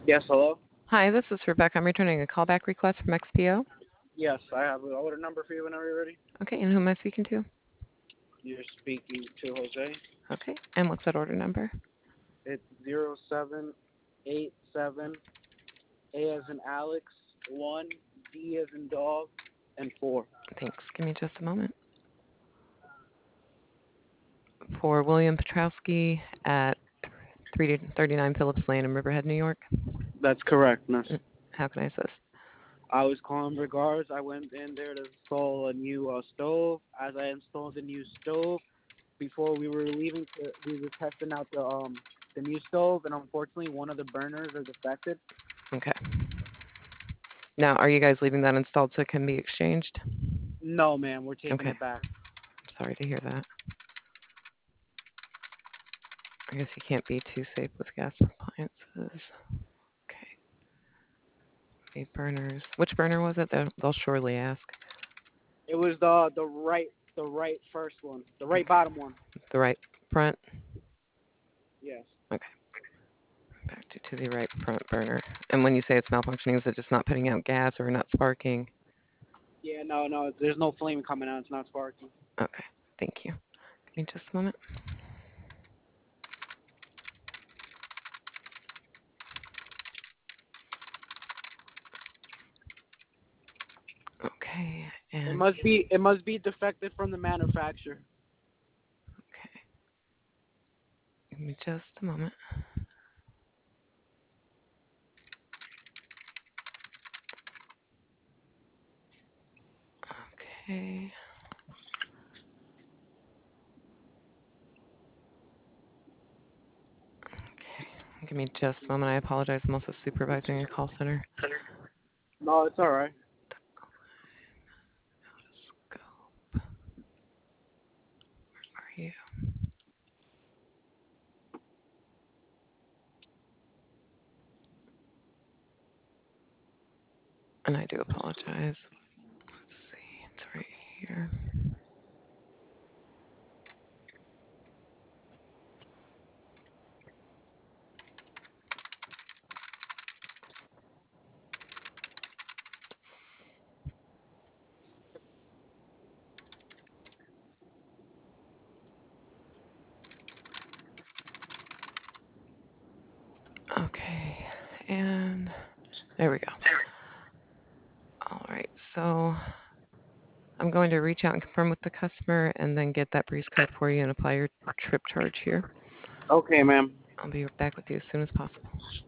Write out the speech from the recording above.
Yes, hello? Hi, this is Rebecca. I'm returning a callback request from XPO. Yes, I have an order number for you whenever you're ready. Okay, and who am I speaking to? You're speaking to Jose. Okay, and what's that order number? It's 0787 A as in Alex, 1, D as in dog, and 4. Thanks. Give me just a moment. For William Petrowski at 339 Phillips Lane in Riverhead, New York. That's correct, miss. How can I assist? I was calling regards. I went in there to install a new stove. As I installed the new stove, before we were leaving, we were testing out the new stove, and unfortunately, one of the burners are defected. Okay. Now, are you guys leaving that installed so it can be exchanged? No, ma'am, we're taking Okay. it back. Sorry to hear that. I guess you can't be too safe with gas appliances. Okay. Burners. Which burner was it? They'll surely ask. It was the right first one, the right bottom one. The right front. Yes. Okay. Back to the right front burner. And when you say it's malfunctioning, is it just not putting out gas or not sparking? Yeah, no, there's no flame coming out. It's not sparking. Okay, thank you. Give me just a moment. Okay, It and must be defective from the manufacturer. okay. Give me just a moment. Okay. Okay. Give me just a moment. I apologize. I'm also supervising a call center. No, it's all right. Scope. Where are you? And I do apologize. Let's see. It's right here. Okay. And there we go. All right. So I'm going to reach out and confirm with the customer and then get that breeze code for you and apply your trip charge here. Okay, ma'am. I'll be back with you as soon as possible.